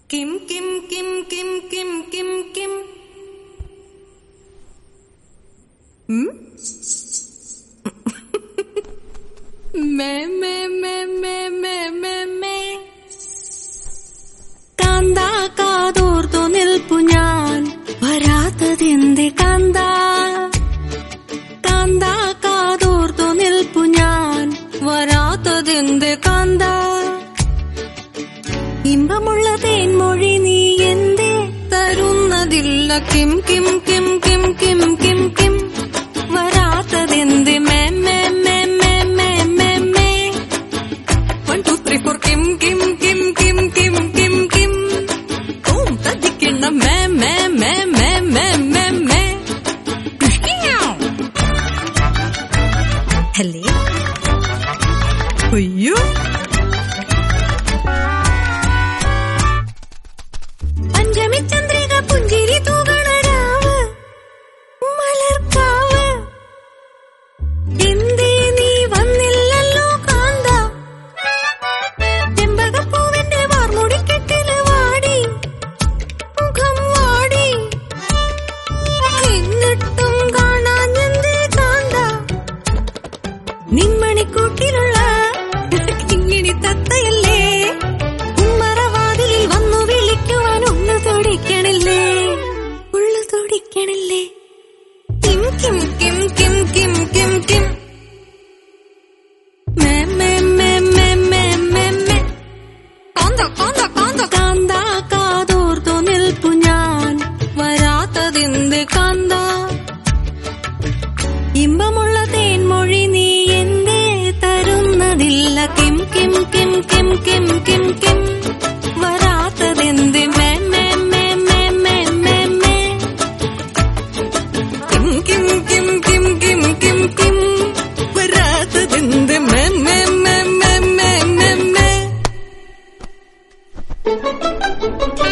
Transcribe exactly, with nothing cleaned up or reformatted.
Kim കിം കിം കിം കിം കിം കിം മേ മേ മേ മേ മേ മേ മേ കാന്താ കാതോർത്തു നിൽപ്പു ഞാൻ വരാത്തതെന്തേ കാന്താ കാന്താ കാതോർത്തു നിൽപ്പു ഞാൻ വരാത്തതെന്തേ കാന്താ ഇമ്പമുള്ള തേൻമൊഴി നീ എന്തേ തരുന്നതില്ല കിം കിം കിം കിം കിം കിം കിം വരാത്തതെന്തേ മേ മേ മേ മേ മേ മേ മേ വൺ ടു ത്രീ ഫോർ കിം കിം കിം കിം കിം കിം കിം ഓം തദിക്കിണ്ണ മേ മേ മേ മേ മേ മേ മേ ഹലേ അയ്യോ ചന്ദ്രിക പുഞ്ചിരി തൂകണരാവ് മലർക്കാവ് എന്തേ നീ വന്നില്ലല്ലോ കാന്ത ചെമ്പകപ്പൂവിന്റെ വാർമുടിക്കെട്ടില് വാടി മുഖം വാടി എന്നിട്ടും കാണാഞ്ഞെന്തേ കാന്ത നിന്മണിക്കൂട്ടിലുള്ള കിങ്ങിണി തത്തയല്ലേ ഉമ്മറവാതിലിൽ വന്നു വിളിക്കുവാൻ ഉള്ളു തുടിക്കണില്ലേ ഉള്ളു തുടിക്കണില്ലേ കിം കിം കിം കിം കിം കിം കിം മേ മേ മേ മേ മേ മേ മേ കാന്ത കാന്ത കാന്ത കാന്ത കാതോർത്തു നിൽപ്പു ഞാൻ വരാത്തതെന്ത് കാന്ത ഇമ്പമുള്ള തേൻമൊഴി നീ എന്തേ തരുന്നതില്ല കിം കിം കിം കിം കിം കിം കിം വരാത്തതെന്ത് മേ മേ മേ മേ മേ മേ മേ കിം കിം കിം കിം കിം കിം കിം വരാത്തതെന്ത് മേ മേ മേ മേ മേ മേ മേ